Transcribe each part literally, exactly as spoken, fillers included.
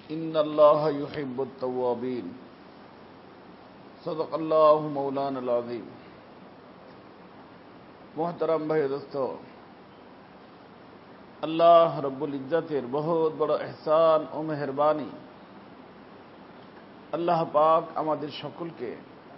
ইন্নাল্লাহা ইউহিব্বুত তাওয়াবিন। সাদাকাল্লাহু মাওলানাল আযীম। মুহতারাম ভাই দোস্ত, আল্লাহ রব্বুল ইজ্জতের বহুত বড় ইহসান ও মেহেরবানি, আল্লাহ পাক আমাদের সকলকে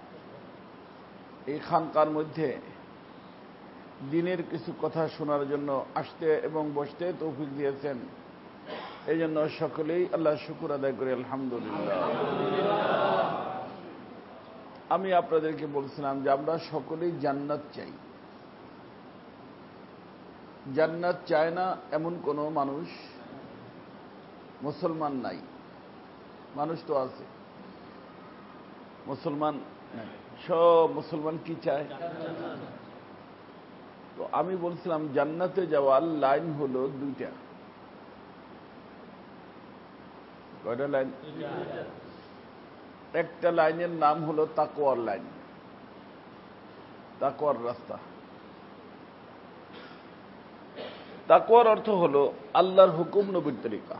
এই খানকার মধ্যে দিনের কিছু কথা শোনার জন্য আসতে এবং বসতে তৌফিক দিয়েছেন। এই জন্য সকলেই আল্লাহ শুকর আদায় করি, আলহামদুলিল্লাহ। আমি আপনাদেরকে বলছিলাম যে আমরা সকলেই জান্নাত চাই। জান্নাত চায় না এমন কোন মানুষ মুসলমান নাই। মানুষ তো আছে, মুসলমান নাই। সব মুসলমান কি চায়? তো আমি বলছিলাম জান্নাতে যাওয়ার লাইন হলো দুইটা। কয়টা লাইন? একটা লাইনের নাম হলো তাকওয়ার লাইন, তাকওয়ার রাস্তা। তাকওয়ার অর্থ হলো আল্লাহর হুকুম নবীর তরিকা।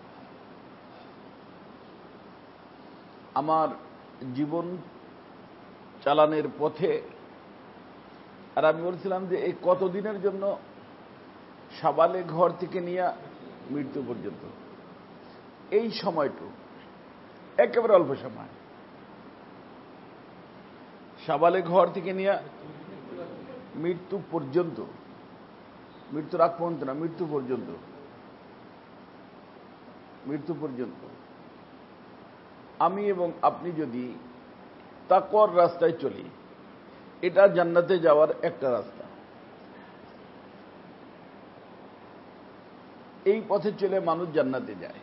আমার জীবন চালানোর পথে, আর আমি বলছিলাম যে এই কতদিনের জন্য? সাবালে ঘর থেকে নিয়ে মৃত্যু পর্যন্ত, এই সময়টু একেবারে অল্প সময়। সাবালে ঘর থেকে নিয়ে মৃত্যু পর্যন্ত, মৃত্যুর আগ পর্যন্ত না, মৃত্যু পর্যন্ত, মৃত্যু পর্যন্ত আমি এবং আপনি যদি তাকওয়ার রাস্তায় চলি, এটা জান্নাতে যাওয়ার একটা রাস্তা। এই পথে চলে মানুষ জান্নাতে যায়।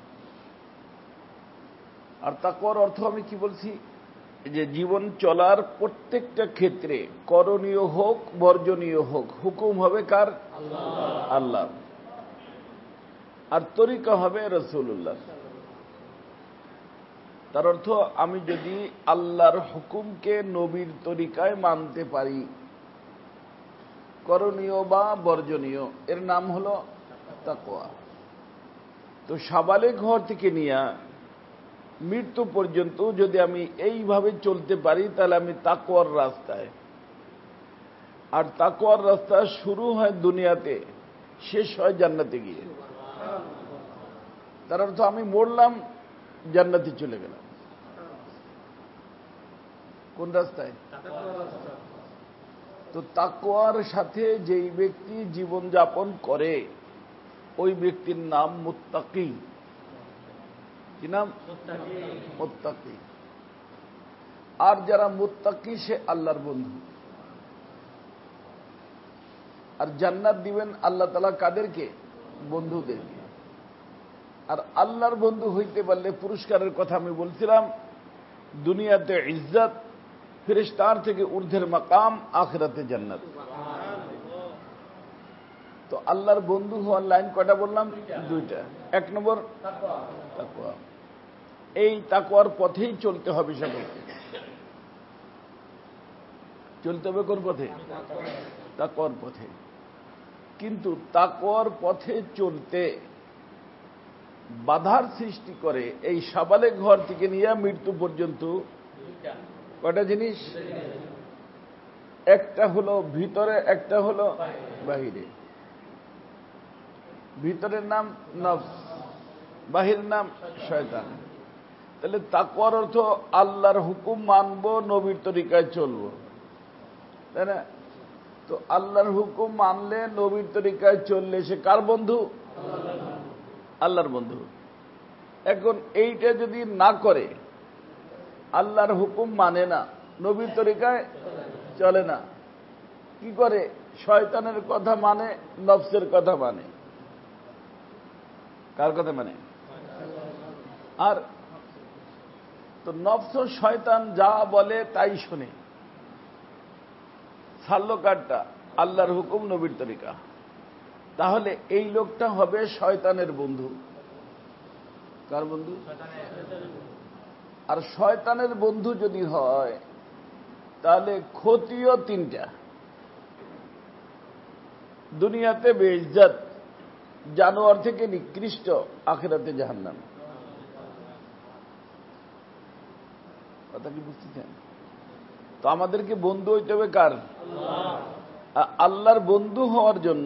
আর তাকওয়ার অর্থ আমি কি বলছি? যে জীবন চলার প্রত্যেকটা ক্ষেত্রে করণীয় হোক বর্জনীয় হোক, হুকুম হবে কার? আল্লাহ। আর তরিকা হবে রাসূলুল্লাহ। তার অর্থ আমি যদি আল্লাহর হুকুমকে নবীর তরিকায় মানতে পারি, করণীয় বা বর্জনীয়, এর নাম হলো তাকওয়া। তো সাবালে ঘর থেকে নিয়ে মৃত্যু পর্যন্ত যদি আমি এইভাবে চলতে পারি, তাহলে আমি তাকওয়ার রাস্তায়। আর তাকওয়ার রাস্তা শুরু হয় দুনিয়াতে, শেষ হয় জান্নাতে গিয়ে। তার অর্থ আমি মরলাম, জান্নাতে চলে গেলাম। কোন রাস্তায়? তো তাকওয়ার সাথে যেই ব্যক্তি জীবন যাপন করে, ওই ব্যক্তির নাম মুত্তাকি। কি নাম? মুত্তাকি। আর যারা মুত্তাকি, সে আল্লাহর বন্ধু। আর জান্নাত দিবেন আল্লাহ তাআলা কাদেরকে? বন্ধুদেরকে। আর আল্লাহর বন্ধু হইতে পারলে পুরস্কারের কথা আমি বলছিলাম, দুনিয়াতে ইজ্জত, ফেরেশতার থেকে ঊর্ধ্বের মাকাম, আখিরাতে জান্নাত। তো আল্লাহর বন্ধু হওয়ার লাইন কয়টা বললাম? দুইটা। এক নম্বর তাকওয়া। এই তাকওয়ার পথেই চলতে হবে সকলকে। চলতে হবে কোন পথে? তাকওয়ার পথে। কিন্তু তাকওয়ার পথে চলতে বাধার সৃষ্টি করে এই সাবালে ঘর থেকে নিয়ে মৃত্যু পর্যন্ত কয়টা জিনিস? একটা হলো ভিতরে, একটা হলো বাহিরে। ভিতরের নাম নফস, বাহিরের নাম শয়তান। তাহলে তাকওয়ার অর্থ আল্লাহর হুকুম মানব, নবীর তরিকায় চলব, তাই না? তো আল্লাহর হুকুম মানলে, নবীর তরিকায় চললে সে কার বন্ধু? আল্লাহর বন্ধু। এখন এইটা যদি না করে, আল্লাহর হুকুম মানে না, নবীর তরিকায় চলে না, কি করে? শয়তানের কথা মানে, নফসের কথা মানে। কার কথা মানে? আর তো নফস ও শয়তান যা বলে তাই শুনে। ছাড়লো কারটা? আল্লাহর হুকুম, নবীর তরিকা। তাহলে এই লোকটা হবে শয়তানের বন্ধু। কার বন্ধু? আর শয়তানের বন্ধু যদি হয়, তাহলে ক্ষতিও তিনটা। দুনিয়াতে বেইজ্জত, জানোয়ার থেকে নিকৃষ্ট, আখিরাতে জাহান্নাম। কথা কি বুঝতেছেন? তো আমাদেরকে বন্ধু হইতে হবে কার? আল্লাহর বন্ধু হওয়ার জন্য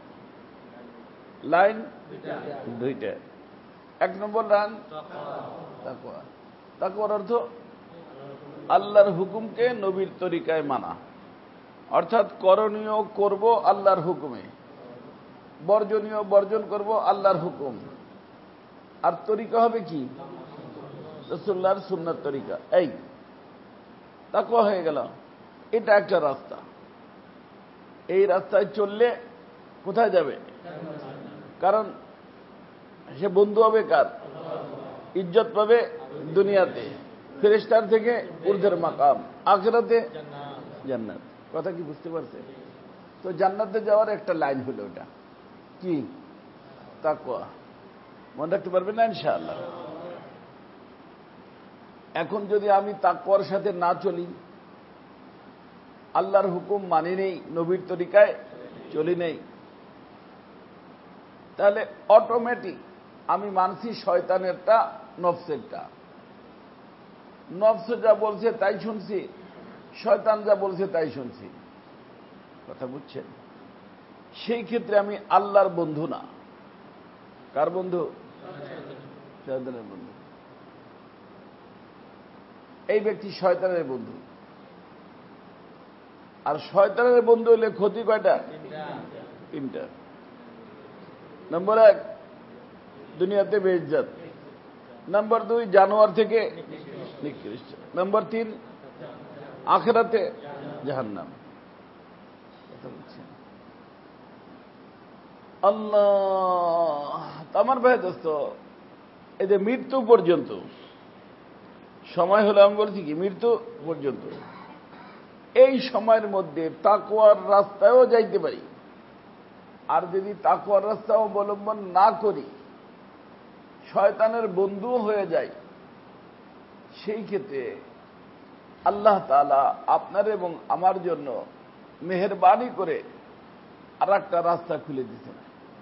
লাইন দুইটা। এক নম্বর লাইন তাকওয়া। তাকওয়ার অর্থ আল্লাহর হুকুমকে নবীর তরিকায় মানা, অর্থাৎ করণীয় করব আল্লাহর হুকুমে, বর্জনীয় বর্জন করব আল্লাহর হুকুম। আর তরিকা হবে কি? রাসূলুল্লাহর সুন্নাত তরিকা। এই তাকওয়া হয়ে গেল। এটা একটা রাস্তা। এই রাস্তায় চললে কোথায় যাবে? কারণ সে বন্ধু হবে কার? ইজ্জত পাবে দুনিয়াতে, ফেরেশতার থেকে ঊর্ধ্বের মাকাম, আখিরাতে জান্নাত। কথা কি বুঝতে পারছেন? তো জান্নাতে যাওয়ার একটা লাইন হলো ওটা কি? তাকওয়া। মনে রাখতে পারবেন না ইনশাআল্লাহ? এখন যদি আমি তাকওয়ার সাথে না চলি, আল্লাহর হুকুম মানি নেই, নবীর তরিকায় চলি নেই, তাহলে অটোমেটিক আমি মানছি শয়তানেরটা, নফসেরটা। নফস যা বলছে তাই শুনছি, শয়তান যা বলছে তাই শুনছি। কথা বুঝছেন? সেই ক্ষেত্রে আমি আল্লাহর বন্ধু না। কার বন্ধু? শয়তানের বন্ধু। এই ব্যক্তি শয়তানের বন্ধু। আর শয়তানের বন্ধু হলে ক্ষতি কয়টা? তিনটা। নম্বর এক, দুনিয়াতে বেইজ্জত। নম্বর দুই, জানোয়ার থেকে নিকৃষ্ট। নম্বর তিন, আখিরাতে জাহান্নাম। আল্লাহ। আমার ভাই দোস্ত, এই যে মৃত্যু পর্যন্ত সময় হলো, আমি বলছি কি মৃত্যু পর্যন্ত, এই সময়ের মধ্যে তাকওয়ার রাস্তায়ও যাইতে পারি। আর যদি তাকওয়ার রাস্তা অবলম্বন না করি, শয়তানের বন্ধু হয়ে যায়, সেই ক্ষেত্রে আল্লাহ তাআলা আপনার এবং আমার জন্য মেহেরবানি করে আর একটা রাস্তা খুলে দিয়েছেন।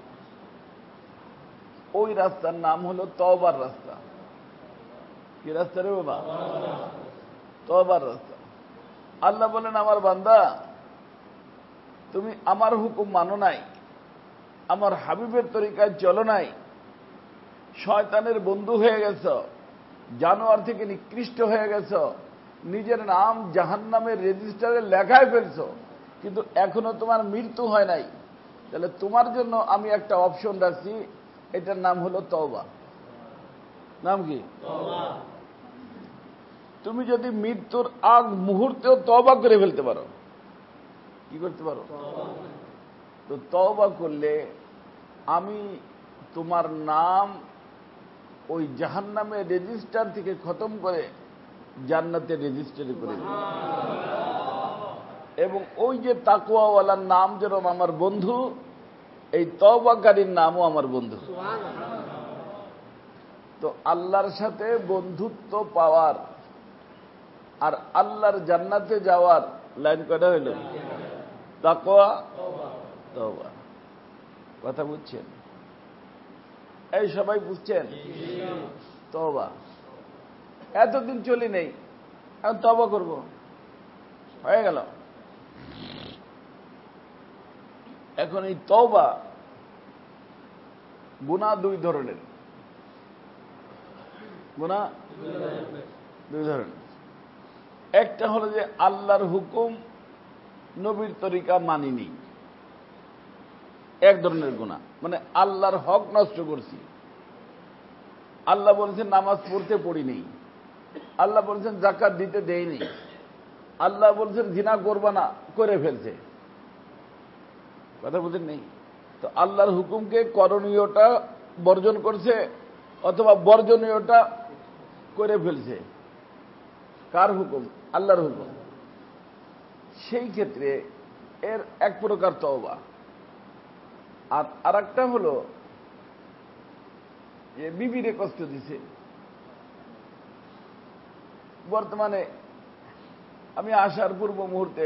ওই রাস্তার নাম হলো তওবার রাস্তা। কি রাস্তা রে বাবা? তওবার রাস্তা। আল্লাহ বলেন, আমার বান্দা, তুমি আমার হুকুম মানো নাই, আমার হাবিবের তরিকায় চলো নাই, শয়তানের বন্ধু হয়ে গেছ, জানোয়ার থেকে নিকৃষ্ট হয়ে গেছ, নিজের নাম জাহান্নামের রেজিস্টারে লেখায় ফেলছ, কিন্তু এখনো তোমার মৃত্যু হয় নাই। তাহলে তোমার জন্য আমি একটা অপশন রাখছি, এটার নাম হলো তওবা। নাম কি? তুমি যদি মৃত্যুর আগ মুহূর্তেও তওবা করে ফেলতে পারো, কি করতে পারো? তো তওবা করলে আমি তোমার নাম ওই জাহান্নামের রেজিস্টার থেকে খতম করে জান্নাতের রেজিস্টারে করে দিই। এবং ওই যে তাকওয়াওয়ালার নাম যেরকম আমার বন্ধু, এই তওবাকারীর নামও আমার বন্ধু। তো আল্লাহর সাথে বন্ধুত্ব পাওয়ার আর আল্লাহর জান্নাতে যাওয়ার লাইন কয়টা হইল? তাকওয়া, তওবা। কথা বুঝছেন? এই সবাই বুঝছেন? তওবা। এতদিন চলি নেই, এখন তওবা করব, হয়ে গেল। এখন এই তওবা গুনাহ দুই ধরনের। গুনাহ দুই ধরনের। একটা হলো যে আল্লাহর হুকুম নবীর তরিকা মানিনি, এক ধরনের গুনাহ, মানে আল্লাহর হক নষ্ট করছি। আল্লাহ বলছেন নামাজ পড়তে পড়িনি, আল্লাহ বলছেন যাকাত দিতে দেয়নি, আল্লাহ বলছেন জিনা করবা না, করে ফেলছে। কথা বুঝেন নেই? তো আল্লাহর হুকুমকে করণীয়টা বর্জন করছে অথবা বর্জনীয়টা করে ফেলছে। কার হুকুম? আল্লাহর হুকুম। সেই ক্ষেত্রে এর এক প্রকার তওবা। আর আরেকটা হলো যে বিবিরে কষ্ট দিছে। বর্তমানে আমি আসার পূর্ব মুহূর্তে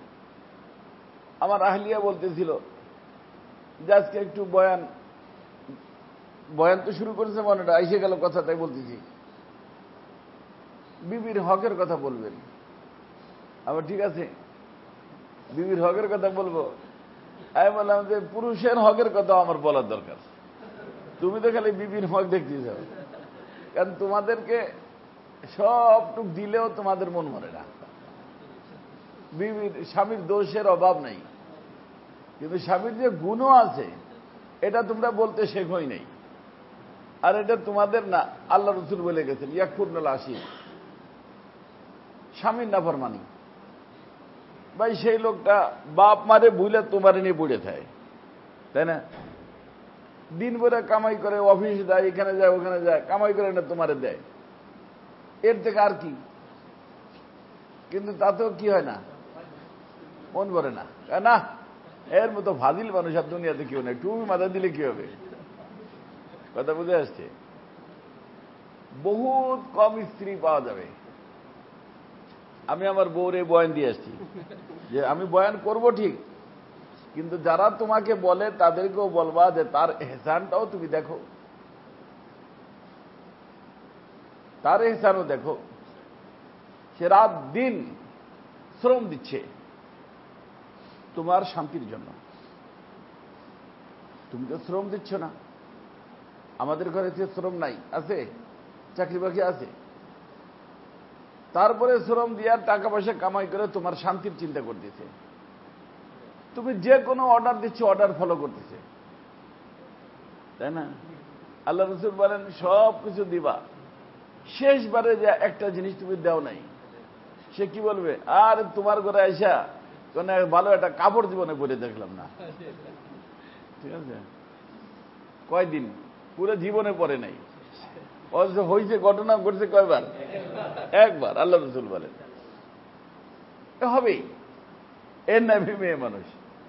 আমার আহলিয়া বলতেছিল যে আজকে একটু বয়ান বয়ান তো শুরু করেছে, মনেটা এসে গেল কথা, তাই বলতেছি। বিবির হকের কথা বলবেন, আবার ঠিক আছে বিবির হকের কথা বলবো। আমি বললাম যে পুরুষের হকের কথা আমার বলার দরকার, তুমি তো খালি বিবির হক দেখতে যাও, কারণ তোমাদেরকে সবটুক দিলেও তোমাদের মন মরে না। বিবির স্বামীর দোষের অভাব নেই, কিন্তু স্বামীর যে গুণও আছে এটা তোমরা বলতে শেখোই নাই। আর এটা তোমাদের না, আল্লাহ রসুল বলে গেছেন ইয়াকফুরনাল আশি, স্বামীর নাফরমানি। ভাই সেই লোকটা বাপ মারে বুঝলে তোমারে নিয়ে পড়ে থাকে, তাই না? দিন ভরে কামাই করে, অফিসে যায়, এখানে যায় ওখানে যায়, কামাই করে না তোমারে দেয়, এর থেকে আর কি? কিন্তু তাতেও কি হয় না, মন ভরে না। না এর মতো ফাজিল মানুষ আর দুনিয়াতে কেউ নেই, টুপি মাথা দিলে কি হবে? কথা বুঝে আসছে? বহুত কম স্ত্রী পাওয়া যাবে। আমি আমার বউরে বয়ান দিয়ে আসছি যে আমি বয়ান করব ঠিক, কিন্তু যারা তোমাকে বলে তাদেরকেও বলবা যে তার এহসানটাও তুমি দেখো, তার এহসানও দেখো। সে রাত দিন শ্রম দিচ্ছে তোমার শান্তির জন্য, তুমি তো শ্রম দিচ্ছ না। আমাদের ঘরে যে শ্রম নাই, আছে চাকরি বাকরি আছে, তারপরে শ্রম দিয়ে টাকা পয়সা কামাই করে তোমার শান্তির চিন্তা করতেছে। তুমি যে কোনো অর্ডার দিচ্ছ, অর্ডার ফলো করতেছে, তাই না? আল্লাহ রসুল বলেন সব কিছু দিবা, শেষবারে যে একটা জিনিস তুমি দাও নাই, সে কি বলবে? আর তোমার ঘরে আইসা কোন ভালো একটা কাপড় জীবনে পরে দেখলাম না। ঠিক আছে, কয়দিন? পুরো জীবনে পরে নাই। হয়েছে ঘটনা ঘটছে কয়বার? একবার। আল্লাহ রসুল বলেন হবেই, এর নামে মেয়ে মানুষ।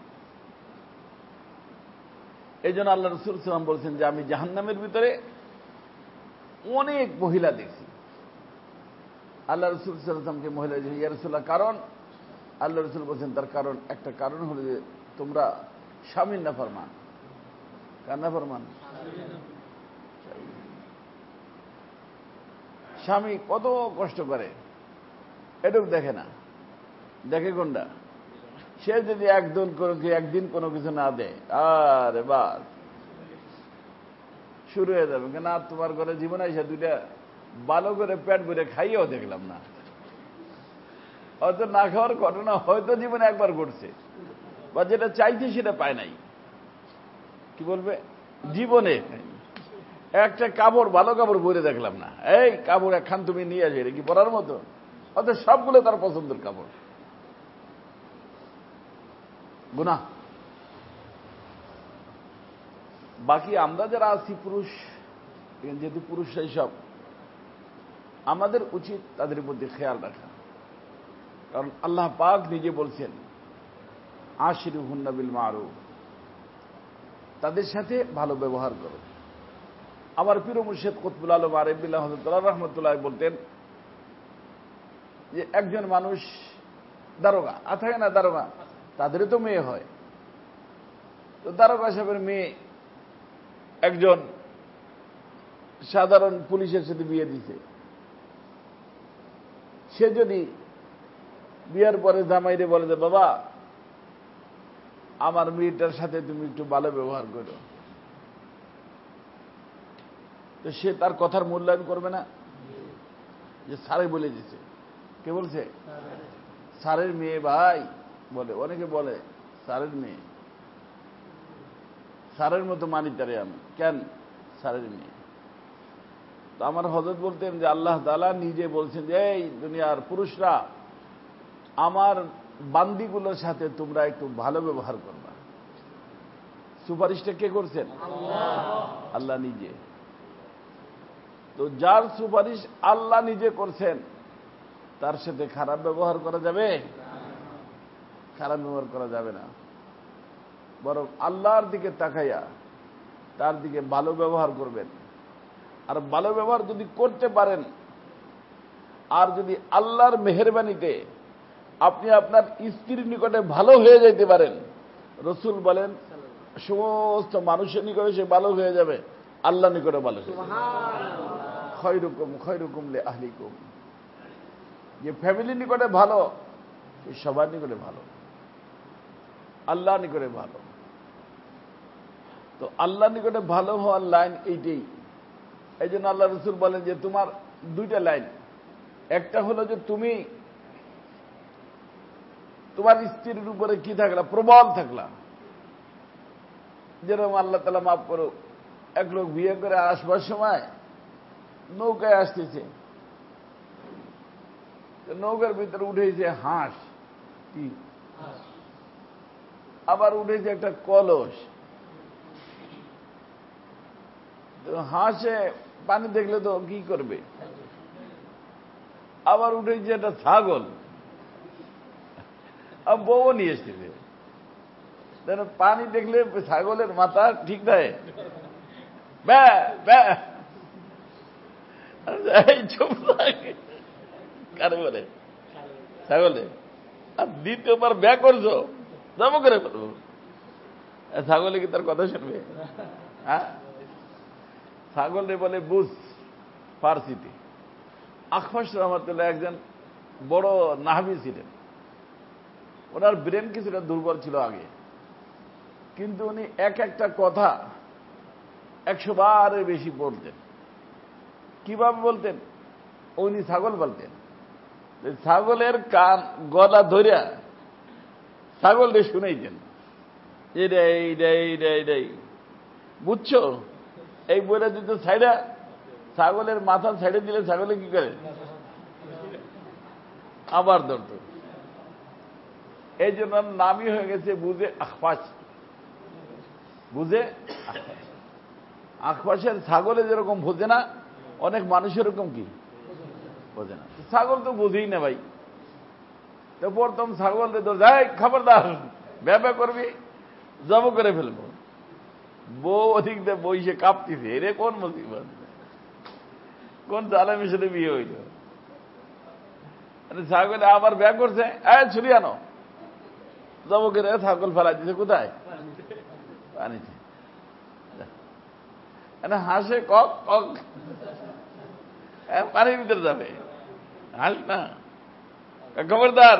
এই জন্য আল্লাহ রসুল সাল্লাম বলছেন যে আমি জাহান্নামের ভিতরে অনেক মহিলা দেখছি। আল্লাহ রসুল সাল্লামকে মহিলা ইয়া রাসূলুল্লাহ কারণ? আল্লাহ রসুল বলছেন তার কারণ একটা কারণ হলো যে তোমরা স্বামীর নাফরমান। কার নাফরমান? স্বামী কত কষ্ট করে এটুক দেখে না, দেখে কোনটা? সে যদি একদিন একদিন কোনো কিছু না দেয়, আরে বাস শুরু হয়ে যাবে। কেন আর তোমার ঘরে জীবন আইসা দুইটা ভালো করে পেট ভরে খাইয়েও দেখলাম না। হয়তো না খাওয়ার ঘটনা হয়তো জীবনে একবার ঘটছে, বা যেটা চাইছে সেটা পায় নাই। কি বলবে? জীবনে একটা কাপড় ভালো কাপড় পরে দেখলাম না। এই কাপড় একখান তুমি নিয়ে আসবে, এটা কি পরার মতো? অর্থাৎ সবগুলো তার পছন্দের কাপড়। গুনাহ। বাকি আমরা যারা আছি পুরুষ, যেহেতু পুরুষরাই সব, আমাদের উচিত তাদের মধ্যে খেয়াল রাখা। কারণ আল্লাহ পাক নিজে বলছেন আশিরুহুন্না বিল মারুফ, তাদের সাথে ভালো ব্যবহার করো। আমার প্রিয় মুর্শিদ কুতবুল আলম আরিফুল্লাহ হযরত রাহমাতুল্লাহ বলতেন যে একজন মানুষ দারোগা, আর থাকে না দারোগা, তাদেরও তো মেয়ে হয়। তো দারোগা সাহেবের মেয়ে একজন সাধারণ পুলিশের সাথে বিয়ে দিছে। সে যদি বিয়ের পরে জামাইরে বলে যে বাবা আমার মেয়েটার সাথে তুমি একটু ভালো ব্যবহার করো, তো সে তার কথার মূল্যায়ন করবে না? যে স্যারে বলে দিছে। কে বলছে? স্যারের মেয়ে ভাই বলে, অনেকে বলে স্যারের মেয়ে, স্যারের মতো মানি তারে আমি, কেন? স্যারের মেয়ে। তো আমার হযরত বলতেন যে আল্লাহ তাআলা নিজে বলছেন যে এই দুনিয়ার পুরুষরা আমার বান্দিগুলোর সাথে তোমরা একটু ভালো ব্যবহার করবা। সুপারিশটা কে করছেন? আল্লাহ নিজে। তো যার সুপারিশ আল্লাহ নিজে করছেন তার সাথে খারাপ ব্যবহার করা যাবে? খারাপ ব্যবহার করা যাবে না, বরং আল্লাহর দিকে তাকাইয়া তার দিকে ভালো ব্যবহার করবেন। আর ভালো ব্যবহার যদি করতে পারেন, আর যদি আল্লাহর মেহেরবানিতে আপনি আপনার স্ত্রীর নিকটে ভালো হয়ে যাইতে পারেন, রসুল বলেন সমস্ত মানুষের নিকটে সে ভালো হয়ে যাবে, আল্লাহ নিকটে ভালো হয়ে যাবে। খয়রুকুম খয়রুকুম লি আহলিকুম, যে ফ্যামিলির নিকটে ভালো, সে সবার নিকটে ভালো, আল্লাহ নিকটে ভালো। তো আল্লাহ নিকটে ভালো হওয়ার লাইন এইটাই। এই জন্য আল্লাহ রসুল বলেন যে তোমার দুইটা লাইন, একটা হলো যে তুমি তোমার স্ত্রীর উপরে কি থাকলা, প্রবল থাকলা। যেরকম আল্লাহ তাআলা মাফ করো, এক লোক বিয়ে করে আসবার সময় নৌকায় আসতেছে, নৌকার ভিতরে উঠেছে হাঁস, কি আবার উঠেছে একটা কলস। হাঁসে পানি দেখলে তো কি করবে, আবার উঠেছে একটা ছাগল, আর বউ নিয়ে এসেছে। পানি দেখলে ছাগলের মাথা ঠিক দেয়, ব্যা ব্যা চুপ থাকে, কারে বলে ছাগলে। আর দ্বিতীয়বার ব্যা করছো, যাবো করে বলবো, ছাগলে কি তার কথা শুনবে? হ্যাঁ, ছাগলে বলে বুঝ ফার্সিতে। আখফাস রহমতুল্লাহ একজন বড় নাহবি ছিলেন, ওনার ব্রেন কিছুটা দুর্বল ছিল আগে, কিন্তু উনি এক একটা কথা একশো বারের বেশি বলতেন। কিভাবে বলতেন? উনি ছাগল বলতেন, ছাগলের কান গলা ধরিয়া ছাগলকে শুনেইতেন, এটাই এইটাই এইটাই এইটাই, বুঝছো? এই বলে দিত ছাইড়া, ছাগলের মাথা ছাইড়ে দিলে ছাগলে কি করে, আবার ধরত। এই জন্য নামই হয়ে গেছে বুঝে আখফাস। বুঝে আখফাসের ছাগলে যেরকম বোঝে না, অনেক মানুষ এরকম কি বোঝে না। ছাগল তো বুঝেই না ভাই। তো প্রথম ছাগল তো যাই খবরদার, ব্যবহার করবি, জব করে ফেলবো। বউ অধিক বইসে কাঁপতেছে, এরে কোন মুসিবত, কোন জালে মিশে বিয়ে হইল। ছাগলে আবার ব্যাগ করছে, এই ছুরি আনো, জব করে ছাগল ফেলা দিছে কোথায়, পানিতে। হাসে কক কক, পানির ভিতরে যাবে, হাস না, খবরদার।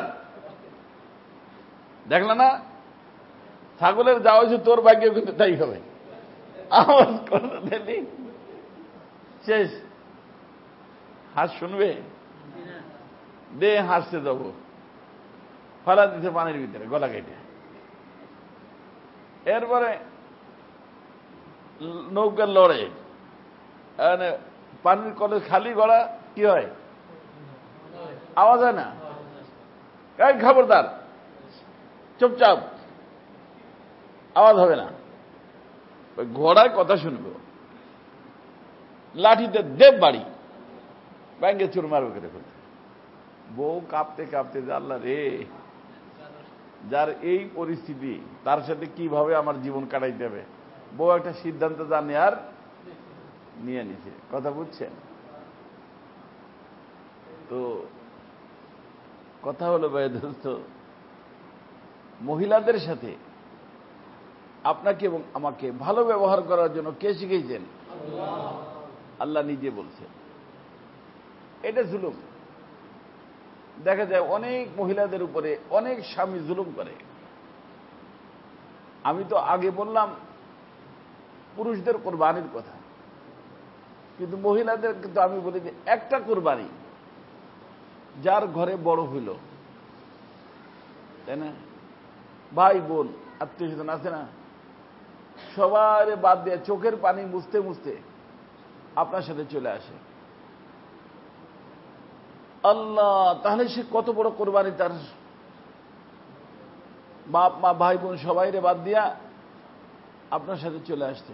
দেখল না, ছাগলের যাওয়া হয়েছে, তোর ভাগ্য কিন্তু তাই হবে। আওয়াজ করে দিলি শেষ। হাঁস শুনবে? দে হাসতে যাবো, ফেলা দিতে পানির ভিতরে গলা কেটে। এরপরে নৌকার লড়ে, পানির কলে খালি গলা কি হয়, আওয়াজ হয় না। এই খবরদার, চুপচাপ, আওয়াজ হবে না। ঘোড়ায় কথা শুনবে, লাঠিতে দেব বাড়ি, ব্যাঙ্গে চুর মারবে করে ফেলবে। বউ কাঁপতে কাঁপতে, আল্লাহ রে, যার এই পরিস্থিতি তার সাথে কিভাবে আমার জীবন কাটাইতে হবে। বউ একটা সিদ্ধান্ত জানে আর নিয়ে নিছে। কথা বুঝছেন? তো কথা হলো ভাই দোস্ত, মহিলাদের সাথে আপনাকে এবং আমাকে ভালো ব্যবহার করার জন্য কে শিখিয়েছেন? আল্লাহ নিজে বলছেন। এটা জুলুম। দেখা যায় অনেক মহিলাদের উপরে অনেক স্বামী জুলুম করে। আমি তো আগে বললাম পুরুষদের কোরবানির কথা, কিন্তু মহিলাদের কিন্তু আমি বলি যে একটা কোরবানি যার ঘরে বড় হইল, তাই না, ভাই বোন আত্মীয় স্বজন আছে না, সবার বাদ দিয়ে চোখের পানি মুছতে মুছতে আপনার সাথে চলে আসে, আল্লাহ, তাহলে সে কত বড় কোরবানি। তার বাপ মা ভাই বোন সবাই রে বাদ দিয়া আপনার সাথে চলে আসছে।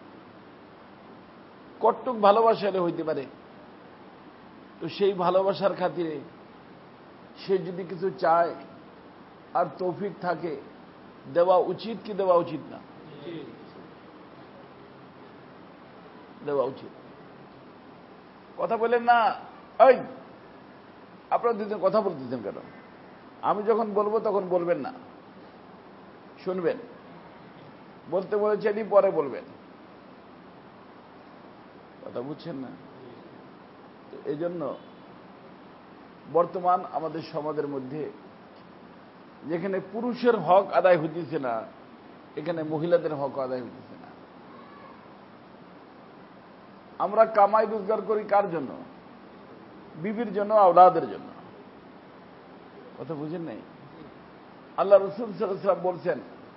কতটুক ভালোবাসা হইতে পারে। তো সেই ভালোবাসার খাতিরে সে যদি কিছু চায় আর তৌফিক থাকে, দেওয়া উচিত কি দেওয়া উচিত না? দেওয়া উচিত। কথা বলেন না, এই আপনারা দুজন কথা বলতেছেন কেন? আমি যখন বলবো তখন বলবেন না, শুনবেন। বলতে বলেছেনই পরে বলবেন। কথা বুঝছেন না? তো এই জন্য বর্তমান আমাদের সমাজের মধ্যে যেখানে পুরুষের হক আদায় হইতেছে না, এখানে মহিলাদের হক আদায় হইতেছে না। আমরা কামাই রোজগার করি কার জন্য? বিবির জন্য, আওলাদের জন্য। কথা বুঝেন নাই? আল্লাহ রাসূল সাল্লাল্লাহু আলাইহি ওয়াসাল্লাম বলছেন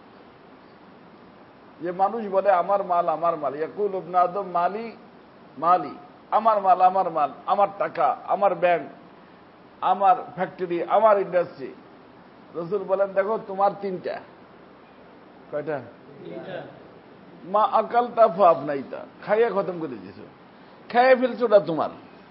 যে মানুষ বলে আমার মাল আমার মাল, ইয়াকুল ইবনে আদম মালি মালি, আমার মাল আমার মাল, আমার টাকা, আমার ব্যাংক, আমার ফ্যাক্টরি, আমার ইন্ডাস্ট্রি। রাসূল বলেন দেখো তোমার তিনটা। কয়টা? মা আকালতা ফা আপনাইতা, খাইয়া খতম করে দিয়েছো, খাইয়ে ফেলছো, ওটা তোমার,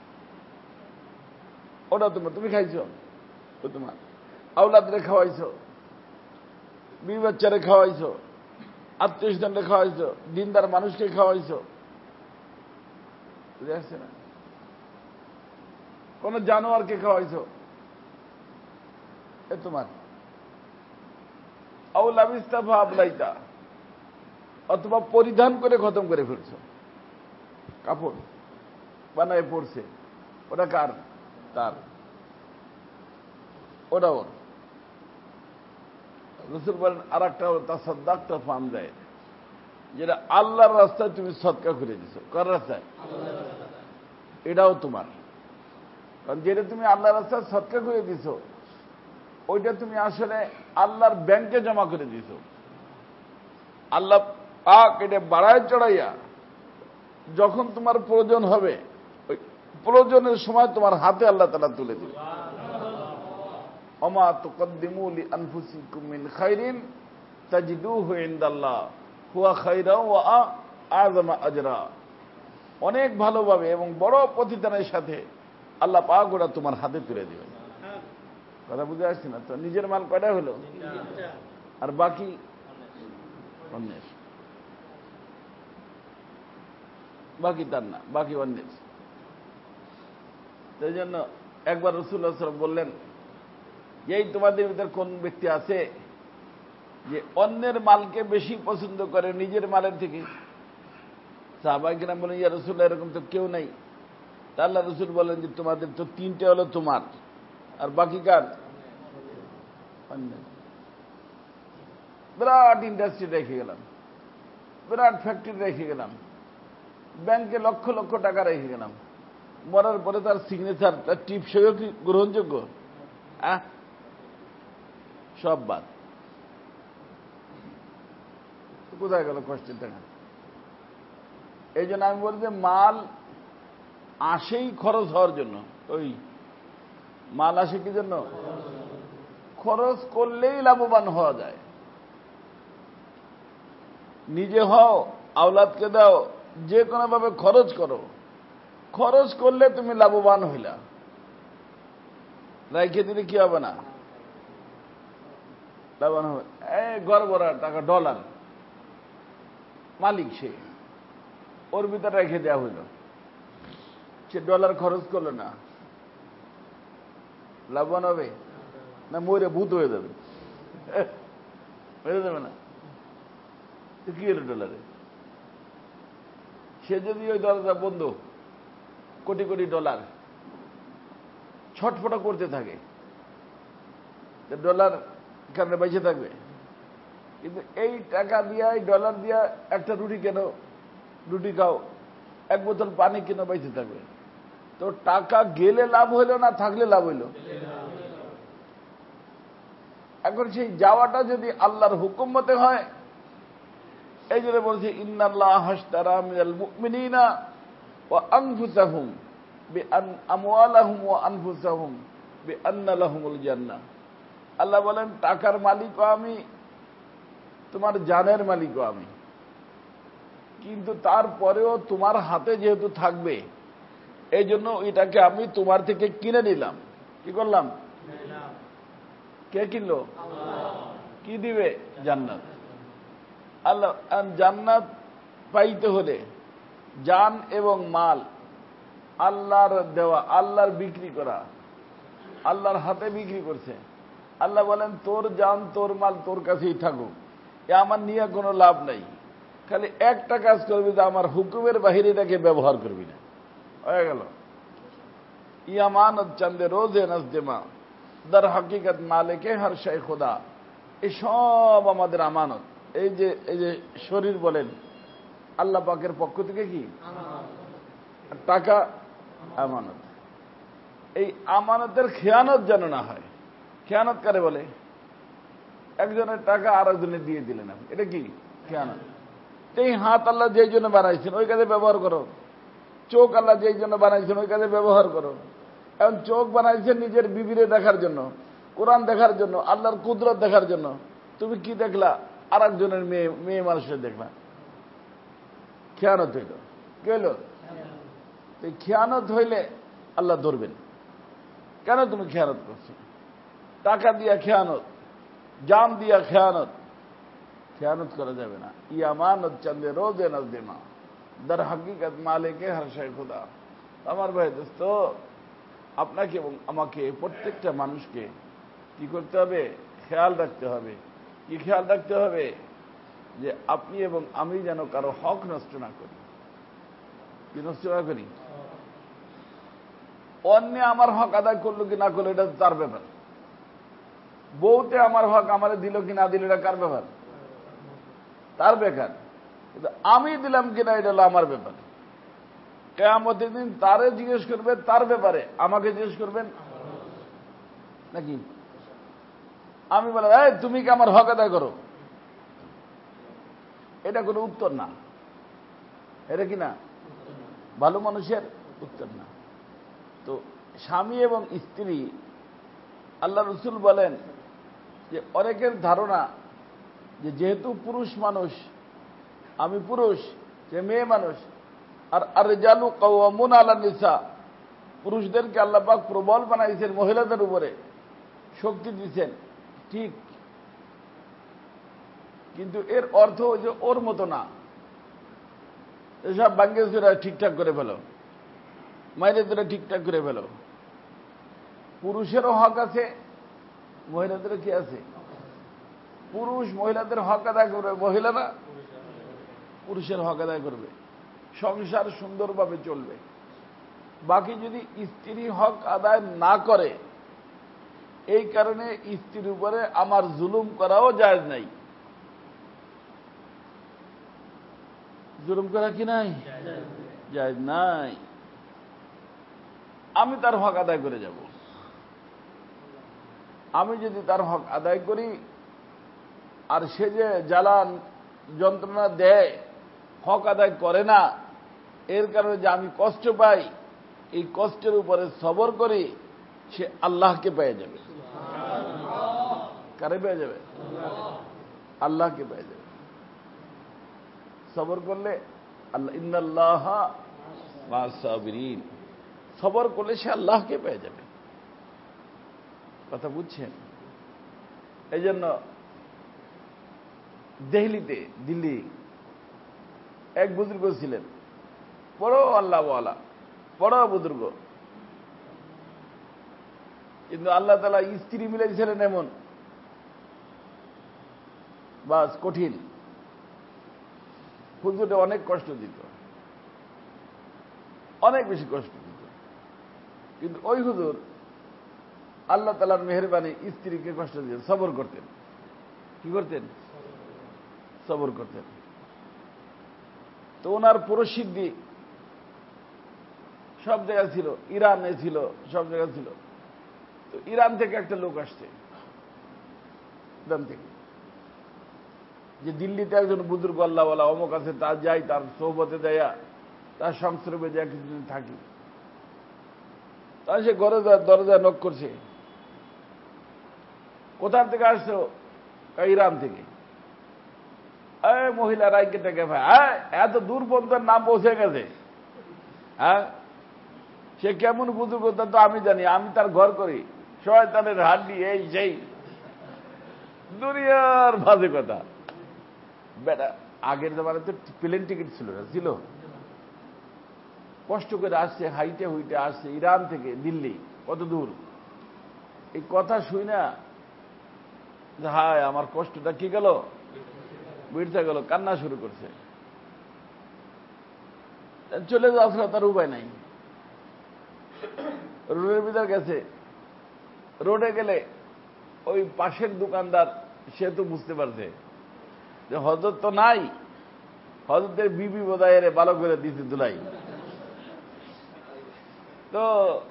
ওটা তোমার, তুমি খাইছো, ও তোমার। আওলাদরে খাওয়াইছো, বিবি বাচ্চারে খাওয়াইছো, আত্মীয় স্বজনরে খাওয়াইছো, দিনদার মানুষকে খাওয়াইছো, বুঝে আসছে না? কোন জানোয়ারকে খাওয়াইছো, এ তোমার। আউলাবিস্তাফা আবলাইতা, অথবা পরিধান করে খতম করে ফেলছো, কাপড় বানায় পড়ছে, ওটা কার? তার, ওটা ওর। রাসূল বলেন আর একটা তাসাদ্দাকতা ফাম যায়, যেটা আল্লাহর রাস্তায় তুমি সদকা করে দিছো। কার রাস্তায়? এটাও তোমার। কারণ যেটা তুমি আল্লাহর রাস্তায় সদকা করে দিছো, ওইটা তুমি আসলে আল্লাহর ব্যাংকে জমা করে দিছো। আল্লাহ পাক এটা বাড়ায় চড়াইয়া যখন তোমার প্রয়োজন হবে, ওই প্রয়োজনের সময় তোমার হাতে আল্লাহ তাআলা তুলে দিবে। ওমা তুকদ্দিমু লিআনফুসিকুম মিন খাইরিন তাজিদুহু ইনদাল্লাহ হুয়া খাইরাও ওয়া আ'যামা আজরা। অনেক ভালোভাবে এবং বড় প্রতিদানের সাথে আল্লাহ পাক ওটা তোমার হাতে তুলে দিবেন। কথা বুঝে আসছে না? তো নিজের মাল কয়টা হলো? আর বাকি অন্যের, বাকি তার না, বাকি অন্যের। সেই জন্য একবার রাসূলুল্লাহ সাল্লাল্লাহু আলাইহি ওয়াসাল্লাম বললেন, এই তোমাদের ভিতর কোন ব্যক্তি আছে যে অন্যের মালকে বেশি পছন্দ করে নিজের মালের থেকে? সাহাবায়ে কেরাম বলেন, ইয়া রাসূলুল্লাহ, এরকম তো কেউ নাই। তা আল্লাহ রাসূল বলেন যে তোমাদের তো তিনটে হলো তোমার, আর বাকি কার? অন্যের। বিরাট ইন্ডাস্ট্রি রেখে গেলাম, বিরাট ফ্যাক্টরি রেখে গেলাম, ব্যাংকে লক্ষ লক্ষ টাকা রেখে গেলাম, মরার পরে তার সিগনেচার, তার টিপ সেও কি গ্রহণযোগ্য? আহ সব বাদ। কোথায় গেল কষ্টের টাকা? এই জন্য আমি বলি যে মাল আসেই খরচ হওয়ার জন্য। ওই মাল আসে কি জন্য? খরচ করলেই লাভবান হওয়া যায়। নিজে হও, আওলাদকে দাও, যে কোনো ভাবে খরচ করো, খরচ করলে তুমি লাভবান হইলা। রাইখে দিলে কি হবে না? লাভবান হবে। এই গড়বড়া টাকা, ডলার, মালিক সে, ওর ভিতরে রেখে দেওয়া হইল, সে ডলার খরচ করলো না, লাভবান হবে না? মরে ভূত হয়ে যাবে, হয়ে যাবে না? কি হলো ডলারে? সে যদি ওই দরজা বন্ধ, কোটি কোটি ডলার ছটফটা করতে থাকে, ডলার কারণে বেঁচে থাকবে। কিন্তু এই টাকা দিয়া, এই ডলার দিয়া একটা রুটি কেন, রুটি খাও, এক বোতল পানি কেন, বেঁচে থাকবে। তো টাকা গেলে লাভ হইল না থাকলে লাভ হইল? এখন সেই যাওয়াটা যদি আল্লাহর হুকুম মতে হয়, এই জন্য বলছে ইন্নাল্লাহ হাশতারা মিনাল মুমিনিনা ওয়া আনফুসাহুম বিআন আমওয়ালাহুম ওয়া আনফুসাহুম বিআন্না লাহুমুল জান্নাহ। আল্লাহ বলেন টাকার মালিকও আমি, তোমার জানের মালিকও আমি, কিন্তু তারপরেও তোমার হাতে যেহেতু থাকবে, এই জন্য এটাকে আমি তোমার থেকে কিনে নিলাম। কি করলাম? কে কিনলো? কি দিবে? জান্নাত। আল্লাহ জান্নাত পাইতে হলে জান এবং মাল আল্লাহর দেওয়া, আল্লাহর বিক্রি করা, আল্লাহর হাতে বিক্রি করছে। আল্লাহ বলেন তোর জান তোর মাল তোর কাছেই থাকুক, এ আমার নিয়ে কোনো লাভ নাই, খালি একটা কাজ করবি যে আমার হুকুমের বাহিরে এটাকে ব্যবহার করবি না, হয়ে গেল। ই আমানত চন্দে রোজে নজদেমা দর হকিকত মালিকে হর শে খুদা। এই সব আমাদের আমানত। এই যে এই যে শরীর বলেন আল্লাহ পাকের পক্ষ থেকে কি টাকা আমানত। এই আমানতের খেয়ানত যেন না হয়। খেয়ানত কারে বলে? একজনের টাকা আর একজনের দিয়ে দিলেন আপনি, এটা কি খেয়ানত? এই হাত আল্লাহ যেই জন্য বানাইছেন ওই কাজে ব্যবহার করো। চোখ আল্লাহ যেই জন্য বানাইছেন ওই কাজে ব্যবহার করো। এখন চোখ বানাইছেন নিজের বিবিরে দেখার জন্য, কোরআন দেখার জন্য, আল্লাহর কুদরত দেখার জন্য। তুমি কি দেখলা? আর একজনের মেয়ে মেয়ে মানুষের দেখলা, খেয়ানত হইল। কি হইল? এই খেয়ানত হইলে আল্লাহ ধরবেন। কেন তুমি খেয়ানত করছো? টাকা দিয়া খেয়ানত, জান দিয়া খেয়ানত, খেয়ানত করা যাবে না। ই আমানত চন্দে রোজে নজদেমা দর হকিকত মালিকে হর শে খুদা। আমার ভাই দোস্ত, আপনাকে এবং আমাকে প্রত্যেকটা মানুষকে কি করতে হবে? খেয়াল রাখতে হবে। কি খেয়াল রাখতে হবে? যে আপনি এবং আমি যেন কারো হক নষ্ট না করি। কি নষ্ট না করি? অন্য আমার হক আদায় করলো কি না করলো এটা তার ব্যাপার। বউতে আমার হক আমারে দিল কি না দিল এটা কার ব্যাপার? তার ব্যাপার। কিন্তু আমি দিলাম কিনা এটা হলো আমার ব্যাপার। কিয়ামতের দিন তারে জিজ্ঞেস করবে তার ব্যাপারে, আমাকে জিজ্ঞেস করবেন নাকি? আমি বললাম এই তুমি কি আমার হক আদায় করো, এটা কোনো উত্তর না। এটা কি না ভালো মানুষের উত্তর না। তো স্বামী এবং স্ত্রী, আল্লাহ রসুল বলেন যে অনেকের ধারণা যে যেহেতু পুরুষ মানুষ, আমি পুরুষ, যে মেয়ে মানুষ, আর আর রিজালু কাওয়ামুন আলা নিসা, পুরুষদেরকে আল্লাহ পাক প্রবল বানাইছেন মহিলাদের উপরে, শক্তি দিচ্ছেন। ঠিক, কিন্তু এর অর্থ যে ওর মতো না। এসব বাঙ্গেশ্বরা ঠিকঠাক করে ফেলো, মহিলাদের ঠিকঠাক করে ফেলো। পুরুষেরও হক আছে, মহিলাদের কি আছে? পুরুষ মহিলাদের হক আদায় করবে, মহিলারা পুরুষের হক আদায় করবে। সংসার সুন্দরভাবে চলবে। বাকি যদি স্ত্রী হক আদায় না করে, এই কারণে স্ত্রীর উপরে আমার জুলুম করাও জায়েজ নাই। জুলুম করা কি নাই? জায়েজ নাই। আমি তার হক আদায় করে যাব। আমি যদি তার হক আদায় করি আর সে যে জ্বালান যন্ত্রণা দেয়, হক আদায় করে না, এর কারণে যে আমি কষ্ট পাই, এই কষ্টের উপরে সবর করি, সে আল্লাহকে পেয়ে যাবে। কারে পেয়ে যাবে? আল্লাহকে পেয়ে যাবে। সবর করলে আল্লাহ, ইন্নাল্লাহ মা'আস সাবিরিন, সবর করলে সে আল্লাহকে পেয়ে যাবে। কথা বুঝছেন? এই জন্য দিল্লিতে, দিল্লি এক বুজুর্গ ছিলেন, বড় আল্লাহওয়ালা, বড় বুজুর্গ, কিন্তু আল্লাহ তাআলা স্ত্রী মিলাইছিলেন এমন, বাস কঠিন। হুজুরে অনেক কষ্ট দিত, অনেক বেশি কষ্ট দিত। কিন্তু ওই হুজুর আল্লাহ তাআলার মেহেরবানি স্ত্রীকে কষ্ট দিয়ে সবর করতেন। কি করতেন? সবর করতেন। তো ওনার প্রসিদ্ধি সব জায়গায় ছিল, ইরানে ছিল, সব জায়গায় ছিল। তো ইরান থেকে একটা লোক আসছে, ইরান থেকে, যে দিল্লিতে একজন বুজুর্গ আল্লাহওয়ালা অমুক আছে, তার যাই, তার সোহবতে দেয়া, তার সংস্রবে যা কিছুদিন থাকি। তা সে ঘরে দরজায় নক করছে। কোথার থেকে আসছো? ইরান থেকে। এই মহিলা রাইকে থেকে ভাই, হ্যাঁ এত দূর পর্যন্ত নাম পৌঁছে গেছে। হ্যাঁ, সে কেমন বুজুর্গ তা তো আমি জানি, আমি তার ঘর করি, শয়তানের হাড্ডি, এই সেই দুনিয়ার বাজে কথা। বেটা আগের জামানে তো প্লেন টিকিট ছিল না, ছিল কষ্ট করে আসছে, হাইটে হুইটে আসছে ইরান থেকে দিল্লি, কত দূর। এই কথা শুই না যে হায় আমার কষ্টটা কি গেল, বিড়তে গেল, কান্না শুরু করছে। চলে যাওয়া ছাড়া তার উপায় নাই। রোডের ভিতর গেছে, রোডে গেলে ওই পাশের দোকানদার সে তো বুঝতে পারছে যে হযরত তো নাই, হযরতের বিবি বোধহয় এর ভালো করে দিতে দুলাই। তো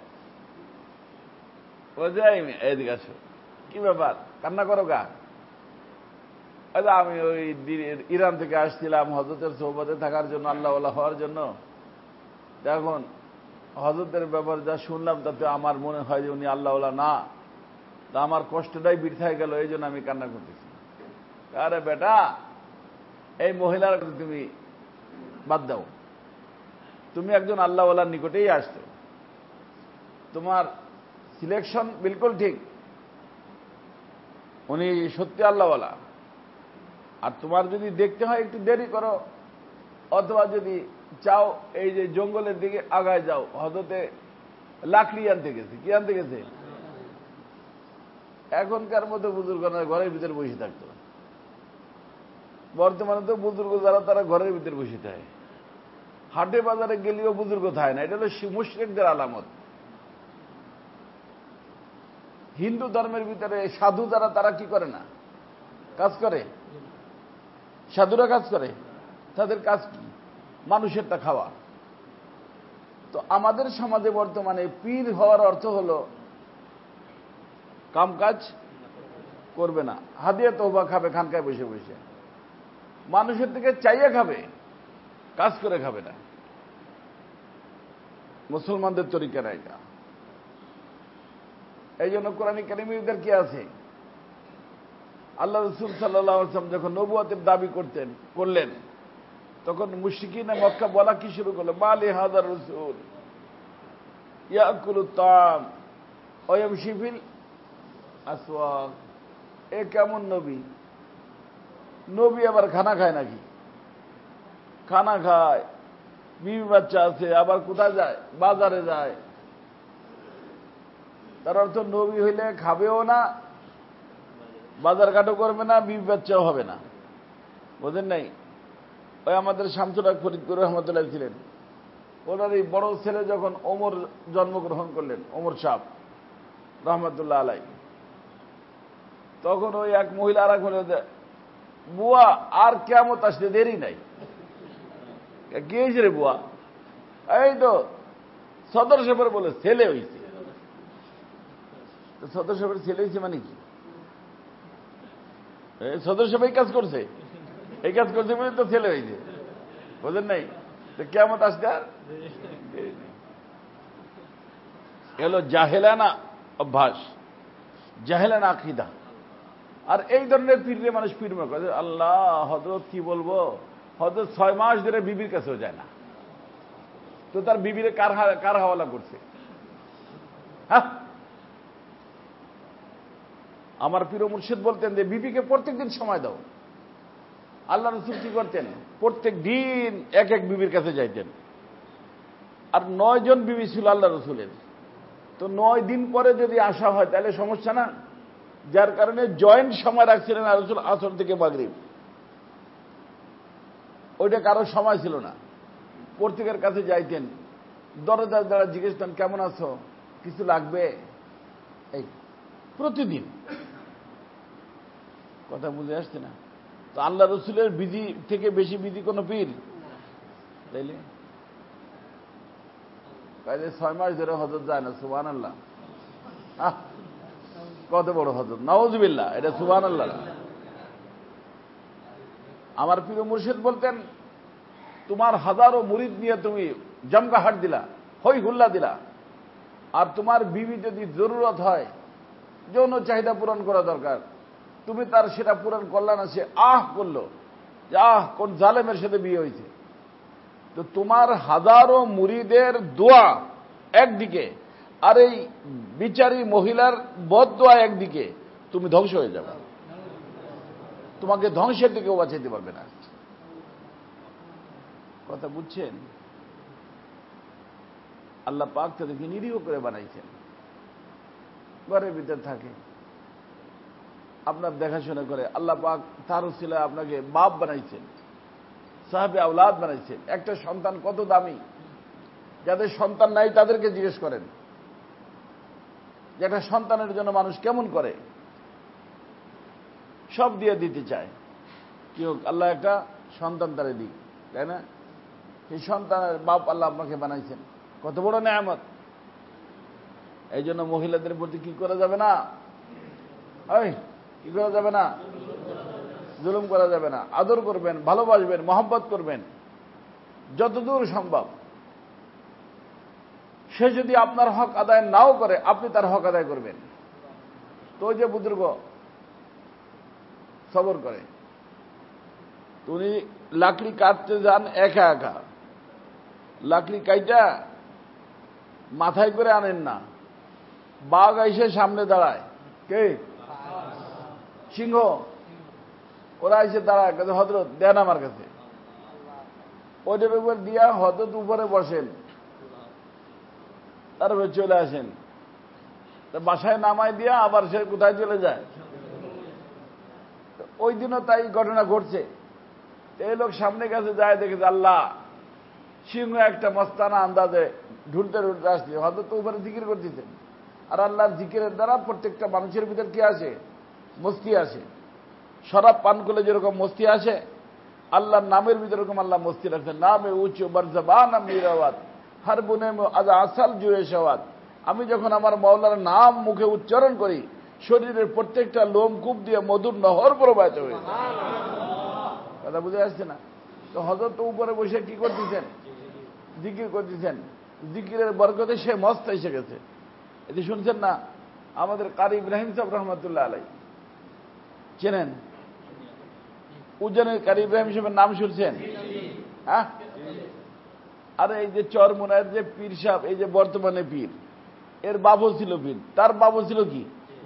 এদিকে আসো, কি ব্যাপার, কান্না করো গা? আমি ওই ইরান থেকে আসছিলাম হযরতের সোহবতে থাকার জন্য, আল্লাহওয়ালা হওয়ার জন্য। এখন হযরতের ব্যাপারে যা শুনলাম তাতে আমার মনে হয় যে উনি আল্লাহওয়ালা না, তা আমার কষ্টটাই বৃথায় গেল, এই জন্য আমি কান্না করতেছি। আরে বেটা, এই মহিলার তুমি বাদ দাও, তুমি একজন আল্লাহওয়ালার নিকটেই আসছো, তোমার সিলেকশন বিলকুল ঠিক, উনি সত্যি আল্লাহওয়ালা। আর তোমার যদি দেখতে হয় একটু দেরি করো, অথবা যদি চাও এই যে জঙ্গলের দিকে আগায় যাও। হযরতে লাকড়ি আনতে গেছে, কি আনতে গেছে? এখনকার মতো বুজুর্গ না, ঘরের ভিতরে বসে থাকতো। বর্তমানে তো বুজুর্গ যারা তারা ঘরের ভিতরে বসে থাকে, হাটে বাজারে গেলেও বুজুর্গ থাকে না। এটা হলো মুশরিকদের আলামত। হিন্দু ধর্মের ভিতরে সাধু যারা তারা কি করে না, কাজ করে। সাধুরা কাজ করে, তাদের কাজ কি? মানুষেরটা খাওয়া। তো আমাদের সমাজে বর্তমানে পীর হওয়ার অর্থ হল কাম কাজ করবে না, হাদিয়া তওবা খাবে খানকায় বসে বসে, মানুষের থেকে চাইয়ে খাবে, কাজ করে খাবে না। মুসলমানদের তরিকা না এটা। এই জন্য কোরআনে কারিমের কি আছে, আল্লাহ রাসূল সাল্লাল্লাহু আলাইহি ওয়াসাল্লাম যখন নবুয়তের দাবি করতেন করলেন, তখন মুশরিকিনে মক্কা বলা কি শুরু করলো, মালি হাযার রাসূল ইয়াকুলুত তাআম ওয়া ইয়ামশি ফিল আসওয়াক। এ কেমন নবী, নবী আবার খানা খায় নাকি? খানা খায়, বিবি বাচ্চা আছে, আবার কোথায় যায়? বাজারে যায়। তার অর্থ নবী হইলে খাবেও না, বাজার ঘাটও করবে না, বিবি বাচ্চাও হবে না। বোঝেন নাই? ওই আমাদের শামসুল হক ফরিদপুর রহমতুল্লাহ ছিলেন, ওনার এই বড় ছেলে যখন ওমর জন্মগ্রহণ করলেন, ওমর সাহেব রহমতুল্লাহ আলাই, তখন ওই এক মহিলা আর এক মহিলা, বুয়া আর কিয়ামত আসতে দেরি নাই। কি হয়েছে রে বুয়া? এই তো সদর সাহেবের বলে ছেলে হয়েছে। সদর সাহেবের ছেলে হয়েছে মানে কি? সদর সাহেব এই কাজ করছে, এই কাজ করছে বলে তো ছেলে হয়েছে। বোঝেন নাই? তো কিয়ামত আসতে আর এলো জাহেলানা অভ্যাস, জাহেলানা আকীদা। আর এই ধরনের পীরে মানুষ পীর মনে করে, আল্লাহ হযরত কি বলবো, হযরত ছয় মাস ধরে বিবির কাছেও যায় না, তো তার বিবিরে কার কার হাওয়ালা করছে? হ্যাঁ, আমার পীর মুর্শিদ বলতেন যে বিবিকে প্রত্যেক দিন সময় দাও। আল্লাহ রাসূল কি করতেন? প্রত্যেক দিন এক এক বিবির কাছে যাইতেন। আর নয় জন বিবি ছিল আল্লাহ রাসূলের, তো নয় দিন পরে যদি আসা হয় তাহলে সমস্যা না? যার কারণে জয়েন্ট সময় রাখছিলেন আল্লাহ রাসূল, আসর থেকে মাগরিব। ওইটা কারো সময় ছিল না। প্রত্যেকের কাছে যাইতেন, দরজার দ্বারা জিজ্ঞেস করেন কেমন আছো, কিছু লাগবে, এই প্রতিদিন। কথা বুঝে আসছে না? তো আল্লাহ রসুলের বিধি থেকে বেশি বিধি কোন পীর? তাইলে কাজে ছয় মাস ধরে হযরত যায় না। সুবহানাল্লাহ, আহ কত বড় হযরত, নাউযুবিল্লাহ। এটা সুবহানাল্লাহ। আমার পীর মুর্শিদ বলতেন, তোমার হাজারো মুরিদ নিয়ে তুমি জমকাহাট দিলা, হই হুল্লা দিলা, আর তোমার বিবি যদি জরুরত হয়, যৌন চাহিদা পূরণ করা দরকার, তুমি তার সেটা পূরণ করলা না, সে আহ করলো যে আহ কোন জালেমের সাথে বিয়ে হয়েছে। তো তোমার হাজারো মুরিদের দোয়া একদিকে, আর এই বিচারী মহিলার বদদোয়া একদিকে, তুমি ধ্বংস হয়ে যাবে। তোমাকে ধ্বংসের দিকেও বাঁচাইতে পারবে না। কথা বুঝছেন? আল্লাহ পাক তাদেরকে নিরীহ করে বানাইছেন, ঘরের ভিতরে থাকে, আপনার দেখাশোনা করে। আল্লাহ পাক তার উসিলায় আপনাকে বাপ বানাইছেন, সাহাবে আওলাদ বানাইছেন। একটা সন্তান কত দামি, যাদের সন্তান নাই তাদেরকে জিজ্ঞেস করেন। যে একটা সন্তানের জন্য মানুষ কেমন করে, সব দিয়ে দিতে চায়। কি হোক, আল্লাহ একটা সন্তান তারে দিই, তাই না? সেই সন্তানের বাপ আল্লাহ আপনাকে বানাইছেন, কত বড় নেয়ামত। এই জন্য মহিলাদের প্রতি কি করা যাবে না, ওই কি করা যাবে না, জুলুম করা যাবে না। আদর করবেন, ভালোবাসবেন, মহব্বত করবেন যতদূর সম্ভব। সে যদি আপনার হক আদায় নাও করে, আপনি তার হক আদায় করবেন। তো ওই যে বুজুর্গ সবর করে, উনি লাকড়ি কাটতে যান একা একা, লাকড়ি কাইটা মাথায় করে আনেন না, বাঘ এসে সামনে দাঁড়ায়, কে সিংহ, ওরা এসে দাঁড়ায়, কাছে হজরত দেন আমার কাছে। ওইটার উপর দিয়া হজরত উপরে বসেন, তারপরে চলে আসেন, বাসায় নামাই দিয়া আবার সে কোথায় চলে যায়। ওই দিনও তাই ঘটনা ঘটছে। এই লোক সামনে কাছে যায়, দেখেছে আল্লাহ সিংহ একটা মস্তানা আন্দাজে ঢুলতে ঢুলতে আসছে, হয়তো তো উপরে জিকির করতেছেন। আর আল্লাহর জিকিরের দ্বারা প্রত্যেকটা মানুষের ভিতর কি আসে, মস্তি আসে। শরাব পান করলে যেরকম মস্তি আসে, আল্লাহর নামের ভিতরে এরকম আল্লাহ মস্তি রাখছেন। নামে উঁচু বারজাবান মিরাওয়াত হার বুনে আজা আসাল জুয়ে সওয়াত। আমি যখন আমার মাওলার নাম মুখে উচ্চারণ করি, শরীরের প্রত্যেকটা লোম কূপ দিয়ে মধুর নহর প্রবাহিত হয়ে যায়। কথা বুঝে আসছে না? তো হযরত তো উপরে বসে কি করতেছেন, জিকির করতেছেন। জিকিরের বরকতে সে মস্ত এসে গেছে। এটি শুনছেন না? আমাদের কারি ইব্রাহিম সাহেব রহমতুল্লাহ আলাই, চেনেন? উজ্জয়নের কারি ইব্রাহিম সাহেবের নাম শুনছেন? হ্যাঁ। আরে এই যে চরমোনায়ের যে পীর সাহেব, এই যে বর্তমানে পীর, এর বাবু ছিল পীর, তার বাবু ছিল কি?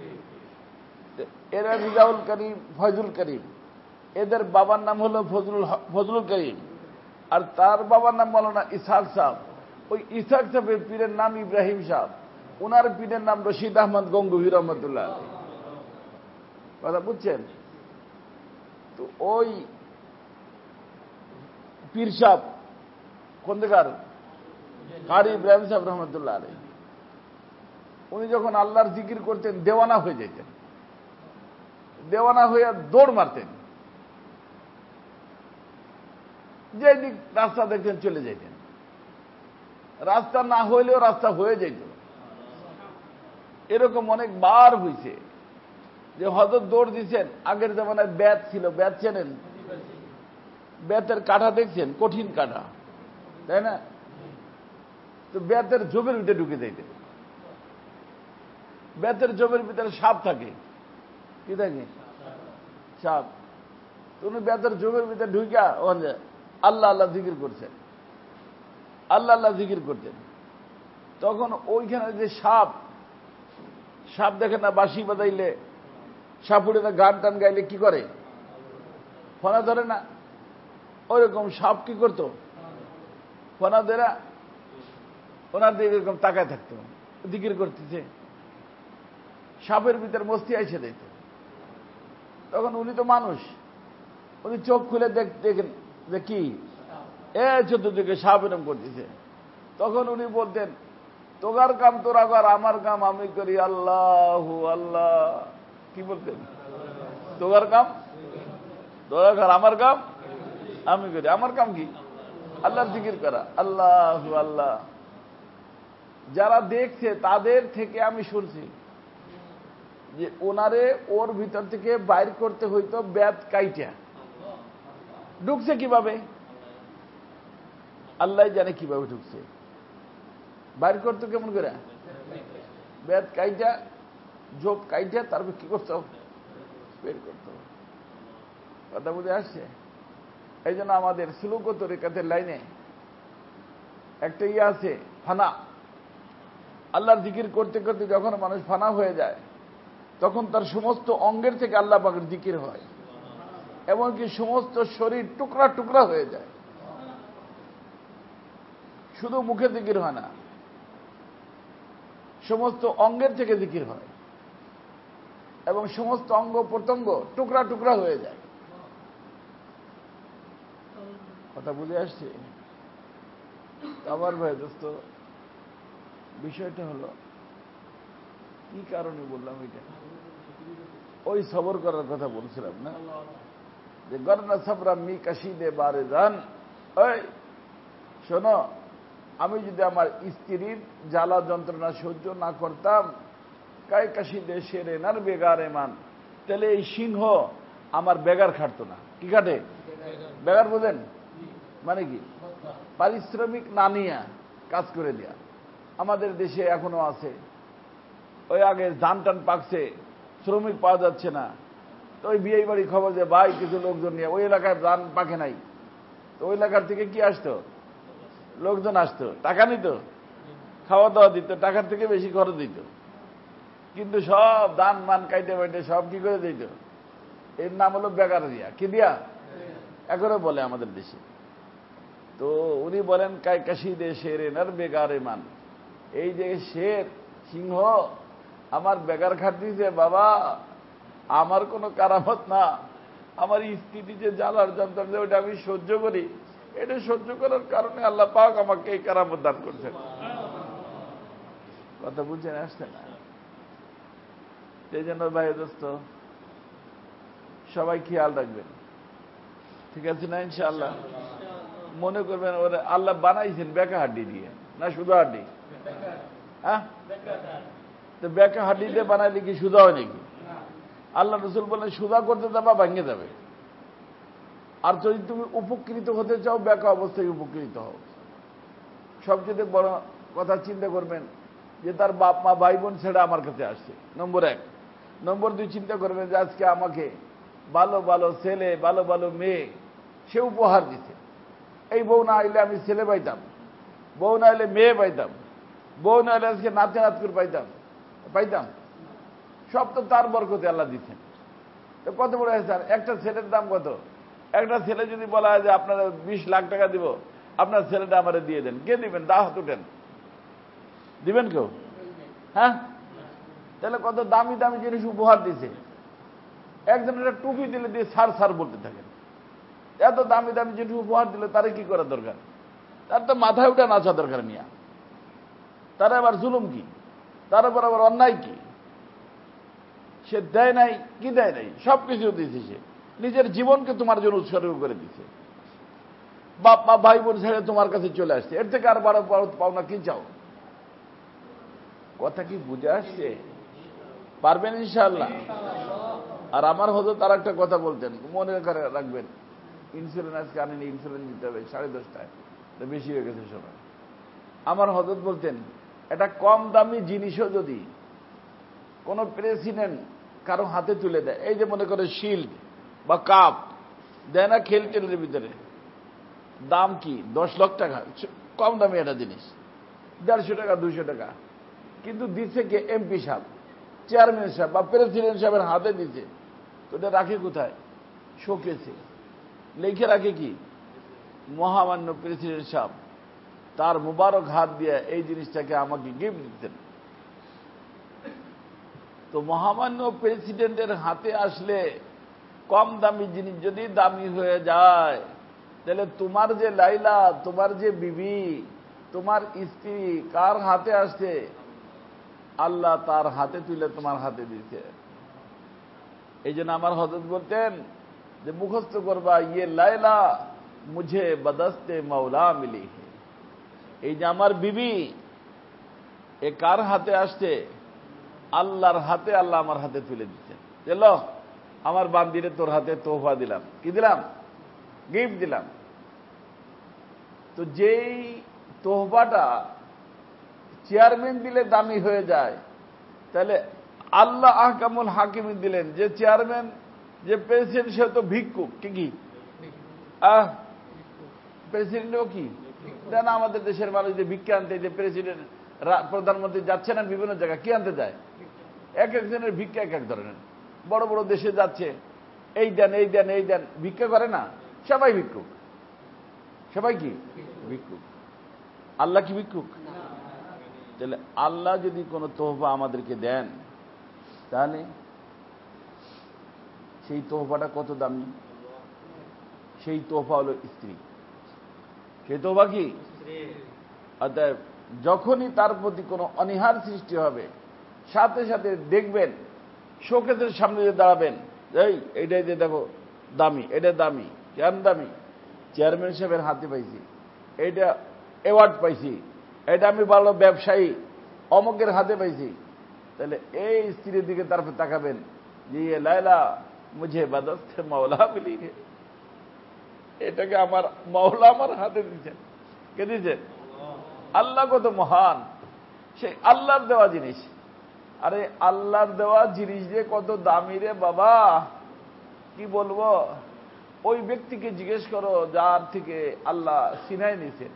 এরা রিজাউল করিম, ফয়জুল করিম। এদের বাবার নাম হলো ফজলুল ফজলুল করিম, আর তার বাবার নাম বলো না ইসহাক সাহেব। ওই ইসহাক সাহেবের পীরের নাম ইব্রাহিম সাহেব, ওনার পীরের নাম রশিদ আহমদ গঙ্গোহী রহমতুল্লাহ। কথা বুঝছেন? তো ওই পীর সাহেব কোন দেখার, কারি ইব্রাহিম সাহেব রহমতুল্লাহ আলাই, উনি যখন আল্লাহর জিকির করতেন দেওয়ানা হয়ে যেতেন, দেওয়ানা হয়ে দৌড় মারতেন, যে দিক রাস্তা দেখতেন চলে যেতেন। রাস্তা না হইলেও রাস্তা হয়ে যেত। এরকম অনেকবার হয়েছে যে হযরত দৌড় দিচ্ছেন। আগের জামানায় ব্যাত ছিল, ব্যাত চেনেন? ব্যাতের কাঠা দেখছেন, কঠিন কাঠা, তাই না? তো ব্যাতের জবের ভিতরে ঢুকে যাইতেন। ব্যাতের জবের ভিতরে সাপ থাকে, কি থাকে? সাপ। তো উনি ব্যাতের জবের ভিতরে ঢুকা ওখানে আল্লাহ আল্লাহ জিকির করছেন, আল্লাহ আল্লাহ জিকির করতেন। তখন ওইখানে যে সাপ, সাপ দেখে না বাঁশি বাজাইলে, সাপুড়ে না গান টান গাইলে কি করে, ফনা ধরে না? ওইরকম সাপ কি করত, ফনা ধরে ওনার দিকে এরকম তাকায় থাকতো, জিকির করতেছে। সাপের ভিতরে মস্তি আইসে দিত। তখন উনি তো মানুষ, উনি চোখ খুলে দেখেন যে কি এ চতুর্দিকে সাপ এরকম করতেছে। তখন উনি বলতেন, তোগার কাম তোরা কর, আমার কাম আমি করি, আল্লাহ আল্লাহ। কি বলতেন? তোগার কাম তোরা কর, আমার কাম আমি করি। আমার কাম কি? আল্লাহর জিকির করা, আল্লাহ আল্লাহ। যারা দেখছে তাদের থেকে আমি শুনছি যে ওনারে ওর ভিতর থেকে বাইর করতে হইতো ব্যাত কাইটা। ঢুকছে কিভাবে আল্লাহ জানে, কিভাবে ঢুকছে, বাইর করতো কেমন করে? ব্যাত কাইটা, যোগ কাইটা, তারপর কি করতো? বের করতো। কথা বুঝে আসছে? এই জন্য আমাদের সুলুক ও তরিকাতের লাইনে একটা ইয়ে আছে, ফানা। আল্লাহর জিকির করতে করতে যখন মানুষ ফানা হয়ে যায়, তখন তার সমস্ত অঙ্গের থেকে আল্লাহ পাকের জিকির হয়, এমনকি সমস্ত শরীর টুকরা টুকরা হয়ে যায়। শুধু মুখে জিকির হয় না, সমস্ত অঙ্গের থেকে জিকির হয়, এবং সমস্ত অঙ্গ প্রত্যঙ্গ টুকরা টুকরা হয়ে যায়। কথা বুঝে আসছে? আমার ভাই দোস্ত, বিষয়টা হলো কি কারণে বললাম এটা? ওই সবর করার কথা বলছিলাম না, যে গরনা সবরা মি কাশিদে বারে যান। ওই শোনো, আমি যদি আমার স্ত্রীর জ্বালা যন্ত্রণা সহ্য না করতাম, কায় কাশিদে সেরে নার বেগারে মান, তাহলে এই সিংহ আমার বেগার খাটতো না। কি কাটে? বেগার বোঝেন মানে কি? পারিশ্রমিক না নিয়ে কাজ করে দেয়া। আমাদের দেশে এখনো আছে। ওই আগে ধান টান পাকছে, শ্রমিক পাওয়া যাচ্ছে না, তো ওই বিয়ে বাড়ি খবর যে ভাই কিছু লোকজন নিয়ে, ওই এলাকায় ধান পাকে নাই, তো ওই এলাকার থেকে কি আসতো? লোকজন আসতো, টাকা নিত, খাওয়া দাওয়া দিত, টাকার থেকে বেশি খরচ দিত, কিন্তু সব ধান মান কাইটে বাইটে সব কি করে দিত? এর নাম হলো বেকার দিয়া। কি দিয়া? এখনো বলে আমাদের দেশে। তো উনি বলেন কায় কাশিদে শেরে নার বেগারে মান, এই যে শের সিংহ আমার বেগার খাট দিয়েছে বাবা, আমার কোনো কারামত না, আমার স্ত্রী যে জ্বালার যন্ত্রণা ওটা আমি সহ্য করি, এটা সহ্য করার কারণে আল্লাহ পাক আমাকে এই কারামত দান করছেন। কথা বুঝছেন? আসছে না? সেই জন্য ভাই দোস্ত সবাই খেয়াল রাখবেন, ঠিক আছে না? ইনশাআল্লাহ মনে করবেন ওরা আল্লাহ বানাইছেন বেকা হাড্ডি দিয়ে, না শুধু হাড্ডি? হ্যাঁ, তো বেকা হাড্ডি দিয়ে বানাইলে কি সুদা হয় নাকি? আল্লাহ রসুল বলেন সুদা করতে যাবা ভাঙে যাবে। আর যদি তুমি উপকৃত হতে চাও, বেকা অবস্থায় উপকৃত হও। সবচেয়ে বড় কথা চিন্তা করবেন যে তার বাপ মা ভাই বোন ছেড়ে আমার কাছে আসছে, নম্বর এক। নম্বর দুই, চিন্তা করবেন যে আজকে আমাকে ভালো ভালো ছেলে ভালো ভালো মেয়ে সে উপহার দিচ্ছে। এই বউ না আইলে আমি ছেলে পাইতাম, বউ না এলে মেয়ে পাইতাম, বউ না এলে আজকে নাচে নাচ করে পাইতাম পাইতাম সব তো তার বরকতে আল্লাহ দিচ্ছেন। তো কত বড় স্যার, একটা ছেলের দাম কত? একটা ছেলে যদি বলা হয় যে আপনারা বিশ লাখ টাকা দিব, আপনার ছেলেটা আমারে দিয়ে দেন, কে দিবেন? দা হাত উঠেন, দিবেন কেউ? হ্যাঁ, তাহলে কত দামি দামি জিনিস উপহার দিছে। একজনের টুপি দিলে দিয়ে সার সার বলতে থাকেন। এত দামি দামি জিনিস উপহার দিলে তারে কি করা দরকার? তার তো মাথায় উঠে নাচা দরকার মিয়া। তারা আবার জুলুম কি? তার উপর আবার অন্যায় কি? সে দেয় নাই, কি দেয় নাই? সব কিছু দিয়েছে সে, নিজের জীবনকে তোমার জন্য উৎসর্গ করে দিচ্ছে। বাপ মা ভাই বোন ছেড়ে তোমার কাছে চলে আসছে, এর থেকে আর বারো পাওনা কি চাও? কথা কি বুঝে আসছে? পারবেন ইনশাআল্লাহ? আর আমার হযরত আর একটা কথা বলতেন, মনে করে রাখবেন, ইন্স্যুরেন্স আজকে আনেনি, ইন্স্যুরেন্স দিতে হবে সাড়ে দশটায়, বেশি হয়ে গেছে সময়। আমার হযরত বলতেন, এটা কম দামি জিনিসও যদি কোন প্রেসিডেন্ট কারো হাতে তুলে দেয়, এই যে মনে করে শিল্ড বা কাপ দেয় না খেল টেলের ভিতরে, দাম কি দশ লাখ টাকা, কম দামি একটা জিনিস, দেড়শো টাকা দুইশো টাকা, কিন্তু দিচ্ছে কে? এমপি সাহেব, চেয়ারম্যান সাহেব বা প্রেসিডেন্ট সাহেবের হাতে দিচ্ছে। তো এটা রাখে কোথায়? শোকেসে লিখে রাখে কি? মহামান্য প্রেসিডেন্ট সাহেব তার মুবারক হাত দিয়ে এই জিনিসটাকে আমাকে গিফট দিতেন। তো মহামান্য প্রেসিডেন্টের হাতে আসলে কম দামি জিনিস যদি দামি হয়ে যায়, তাহলে তোমার যে লাইলা, তোমার যে বিবি, তোমার স্ত্রী কার হাতে আসছে? আল্লাহ তার হাতে তুলে তোমার হাতে দিয়েছে। এই জন্য আমার হযরত বলতেন যে মুখস্থ করবা, ইয়ে লাইলা মুঝে বদস্তে মৌলা মিলি হে। এই যে আমার বিবি, এ কার হাতে আসছে? আল্লাহর হাতে, আল্লাহ আমার হাতে তুলে দিচ্ছেন। চলো আমার বান্দিরে তোর হাতে তোহফা দিলাম। কি দিলাম? গিফট দিলাম। তো যেই তোহফাটা চেয়ারম্যান দিলে দামি হয়ে যায়, তাহলে আল্লাহ আহকামুল হাকিম দিলেন, যে চেয়ারম্যান যে প্রেসিডেন্ট সে তো ভিক্ষুক। কি কি আহ প্রেসিডেন্টও কি দেন? আমাদের দেশের মানুষ যে ভিক্ষা আনতে, যে প্রেসিডেন্ট প্রধানমন্ত্রী যাচ্ছে না বিভিন্ন জায়গায়, কি আনতে যায়? এক একজনের ভিক্ষা এক এক ধরনের। বড় বড় দেশে যাচ্ছে, এই দেন এই দেন এই দেন, ভিক্ষা করে না, সবাই ভিক্ষুক। সবাই কি ভিক্ষুক? আল্লাহ কি ভিক্ষুক? তাহলে আল্লাহ যদি কোনো তোহফা আমাদেরকে দেন, তাহলে সেই তোহফাটা কত দামি? সেই তোহফা হলো স্ত্রী। সেই তোহফা কি? অতএব যখনই তার প্রতি কোনো অনীহার সৃষ্টি হবে, সাথে সাথে দেখবেন শোকেসের সামনে যে দাঁড়াবেন, এই এইটাই যে দেখো দামি, এটা দামি, কেন দামি? চেয়ারম্যান সাহেবের হাতে পাইছি, এইটা অ্যাওয়ার্ড পাইছি, এটা আমি ভালো ব্যবসায়ী অমকের হাতে পাইছি। তাহলে এই স্ত্রীর দিকে তারপর তাকাবেন যে লাইলা মুঝে বাদস্তে মাওলা মিলি গে, এটাকে আমার মাওলা আমার হাতে দিচ্ছেন। কে দিচ্ছেন? আল্লাহ কত মহান, সেই আল্লাহর দেওয়া জিনিস। আরে আল্লাহর দেওয়া জিনিস যে কত দামি রে বাবা, কি বলবো। ওই ব্যক্তিকে জিজ্ঞেস করো যার থেকে আল্লাহ সিনাই নিছেন।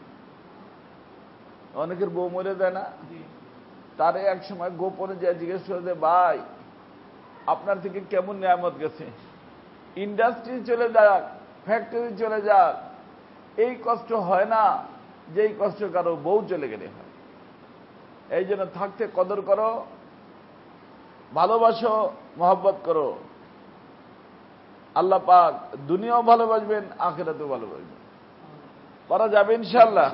অনেকের বউ মরে যায় না, তারে এক সময় গোপনে যা জিজ্ঞেস করে যে ভাই আপনার থেকে কেমন নিয়ামত গেছে, ইন্ডাস্ট্রি চলে যাক, ফ্যাক্টরি চলে যাক, এই কষ্ট হয় না যেই কষ্ট কারো বউ চলে গেলে হয়। এই জন্য থাকতে কদর করো, ভালোবাসো, মহব্বত করো। আল্লাহ পাক দুনিয়াও ভালোবাসবেন, আখিরাতেও ভালোবাসবেন। পারা যাবে ইনশাআল্লাহ।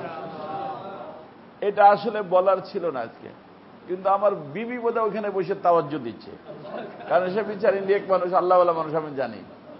এটা আসলে বলার ছিল না আজকে, কিন্তু আমার বিবি বোধহয় ওখানে বসে তাওয়াজ্জুদ দিচ্ছে, কারণ সে বিচার ইন্ডিয়াক মানুষ, আল্লাহওয়ালা মানুষ, আমি জানি।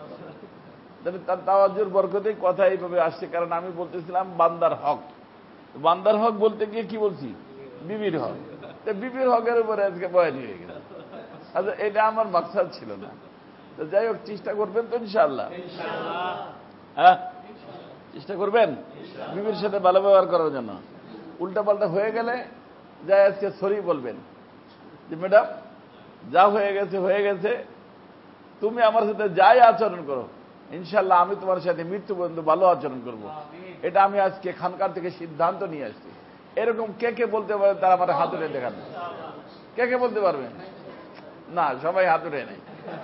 তার তাওয়াজ্জুর বরকতেই কথা এইভাবে আসছে। কারণ আমি বলতেছিলাম বান্দার হক, বান্দার হক বলতে গিয়ে কি বলছি? বিবির হক। বিবির হকের উপরে আজকে বয়ান হয়ে গেছে। আচ্ছা, এটা আমার মাকসাদ ছিল না। তো যাই হোক, চেষ্টা করবেন তো ইনশাআল্লাহ? হ্যাঁ, চেষ্টা করবেন বিবির সাথে ভালো ব্যবহার করার জন্য। উল্টা পাল্টা হয়ে গেলে যাই আজকে সরি বলবেন যে ম্যাডাম যা হয়ে গেছে হয়ে গেছে, তুমি আমার সাথে যাই আচরণ করো ইনশাআল্লাহ আমি তোমার সাথে মৃত্যু পর্যন্ত ভালো আচরণ করব। এটা আমি আজকে খানকার থেকে সিদ্ধান্ত নিয়ে আসছি। এরকম কে কে বলতে পারে তারা আমার হাতুড়ে দেখান। কে কে বলতে পারবেন? না, সবাই হাতুড়ে নেই।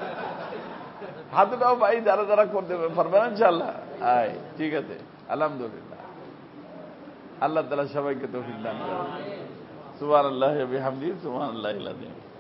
হাতুটাও ভাই যারা যারা করতে পারবেন ইনশাআল্লাহ। আয় ঠিক আছে, আলহামদুলিল্লাহ। আল্লাহ তাআলা সবাইকে তৌফিক দান করেন। সুবহানাল্লাহি ওয়া বিহামদিহি, সুবহানাল্লাহিল আযীম।